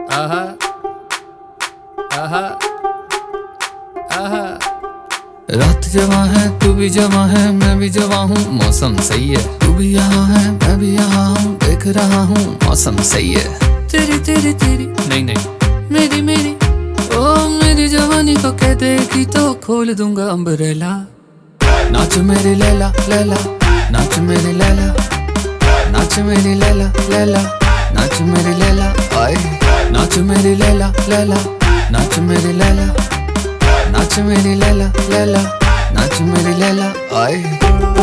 आहा आहा आहा। रात जवां है, तू भी जवां है, मैं भी जवां हूँ, मौसम सही है। तू भी यहाँ है, मैं भी यहाँ हूँ, देख रहा हूँ, मौसम सही है। तेरी तेरी तेरी नहीं नहीं मेरी मेरी, ओ मेरी जवानी को कह देगी तो खोल दूंगा अम्ब्रेला। नाच मेरी लैला लैला, नाच मेरी लैला, नाच मेरी लैला लैला, नाच मेरी लैला आए। नाच मेरी लैला लैला, नाच मेरी लैला, नाच मेरी लैला लैला, नाच मेरी लैला आए।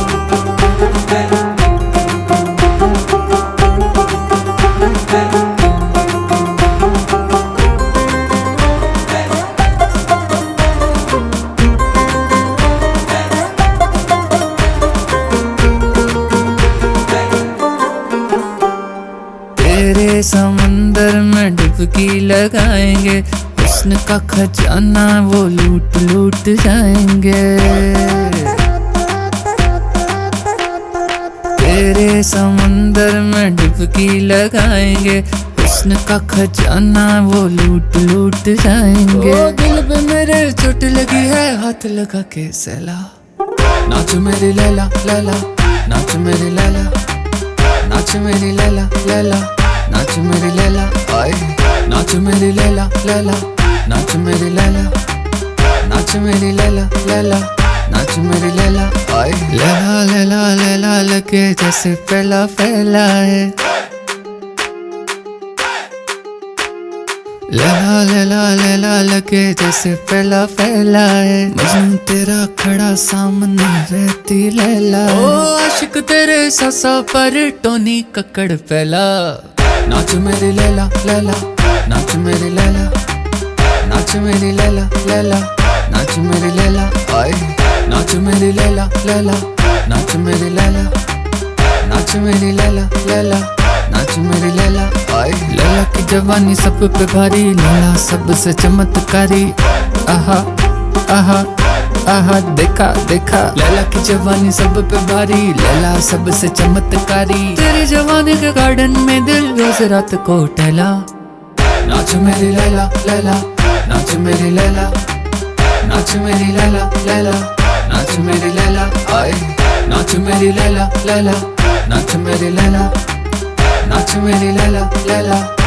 तेरे समंदर में डुबकी लगाएंगे, हुस्न का खजाना वो लूट लूट जाएंगे। तेरे समंदर में डुबकी लगाएंगे, हुस्न का खजाना वो लूट लूट जाएंगे। ओ दिल पे मेरे चोट लगी है, हाथ लगा के सहला। नाच मेरी लैला लैला, नाच मेरी लैला, नाच मेरी लैला लैला, नाच मेरी लैला आए। नाच मेरी लैला लैला, नाच मेरी लैला, नाच मेरी लैला लैला, नाच मेरी लैला आए। लैला लैला लैला लगे जैसे पहला पहला है। लैला लैला लैला लगे जैसे पहला पहला है। मजनू तेरा खड़ा सामने रहती लैला। ओ आशिक तेरे ससा पर टोनी कक्कड़ पहला। नाच मेरी लैला लैला, नाच मेरी लैला, नाच मेरी लैला लैला, नाच मेरी लैला आए। नाच मेरी लैला लैला, नाच मेरी लैला, नाच मेरी लैला लैला, नाच मेरी लैला आए। लैला की जवानी सब पे भारी, लैला सबसे चमत्कारी। आहा आहा आहा देखा देखा, लैला की जवानी सब पे भारी, लैला सबसे चमत्कारी। तेरे जवानी के गार्डन में दिल रोज रात को टहला। नाच मेरी लैला लैला, नाच मेरी लैला, नाच मेरी लैला लैला, नाच मेरी लैला आए। नाच मेरी लैला लैला, नाच मेरी लैला, नाच मेरी लैला लैला,